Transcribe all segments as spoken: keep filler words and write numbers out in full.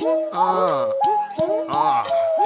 Uh, uh.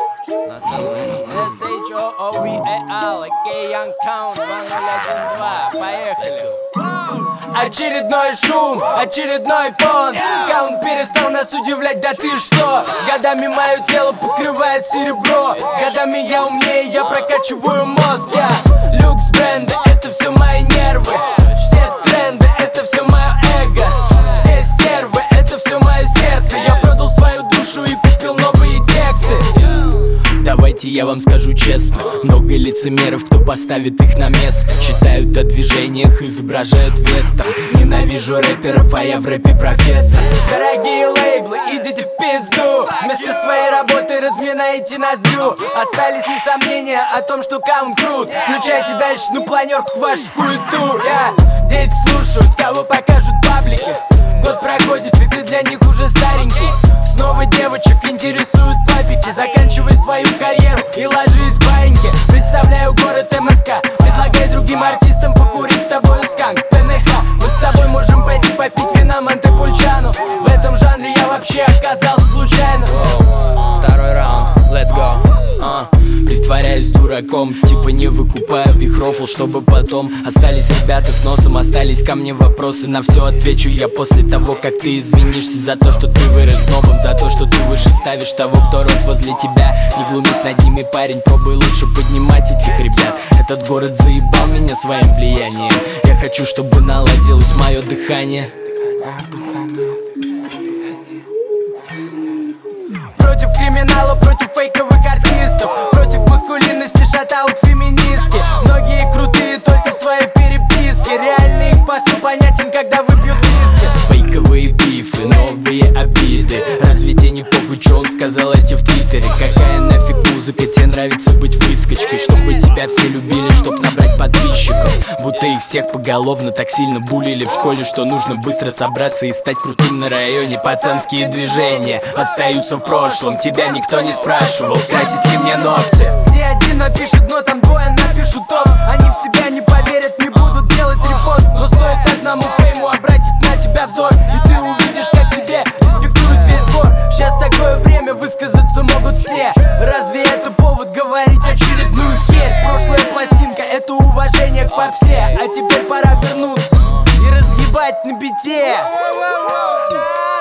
эс эйч о о ви эй эл, aka Young Count, два ноль один два, поехали. Очередной шум, очередной пон. Каунт перестал нас удивлять, да ты что? С годами мое тело покрывает серебро. С годами я умнее, я прокачиваю мозг. Я люкс бренда, это все мои нервы. Все тренды, это все мое эго. Все стервы, это все мое сердце. Я продал свою душу и купил новые тексты. Давайте я вам скажу честно, много лицемеров, кто поставит их на место. Читают о движениях, изображают вестерн. Ненавижу рэперов, а я в рэпе профессор. Дорогие лейблы, идите в пизду. Вместо своей работы разминаете ноздрю. Остались ли сомнения о том, что Каунт крут? Включайте дальше на планерку вашу хуету. Я дети слушают, кого покажут паблики. Год проходит, и ты для них уже старенький. Снова девочек интересуют папики. Заканчивай свою карьеру и ложись в баиньки. Представляю город эм эс ка. Предлагай другим артистам покурить с тобой сканк пэ эн ха. Мы с тобой можем пойти попить вина Монтепульчано. В этом жанре я вообще оказался случайно. Второй раунд, let's go. uh. Притворяюсь дураком, типа не выкупаю их рофл, чтобы потом остались ребята с носом, остались ко мне вопросы. На все отвечу я после того, как ты извинишься за то, что ты вырос новым, за то, что ты выше ставишь того, кто рос возле тебя. Не глумись над ними, парень, пробуй лучше поднимать этих ребят. Этот город заебал меня своим влиянием. Я хочу, чтобы наладилось мое дыхание. Против криминала, против фейковых артистов, против маскулинности шатаут феминистки. Многие крутые только в своей переписке. Реальный их посыл понятен, когда выпьют виски. Фейковые бифы, новые обиды. Разве тебе не похуй, что он сказал эти в твиттере? Какая нафиг музыка, тебе нравится быть выскочкой? Чтобы тебя все любили, чтоб набрать подписчиков. Будто их всех поголовно так сильно булили в школе, что нужно быстро собраться и стать крутым на районе. Пацанские движения остаются в прошлом. Тебя никто не спрашивал, красит ли мне ногти. Ты один напишет, но там двое напишут топ. Они в тебя не поверят, не будут делать репост. Но стоит одному фейму обратить на тебя взор, и ты увидишь, как тебе респектует весь двор. Сейчас такое время, высказаться могут все. Разве это повод говорить очередную херь? Прошлая пластинка — это уважение к попсе. А теперь пора вернуться и разъебать на бите.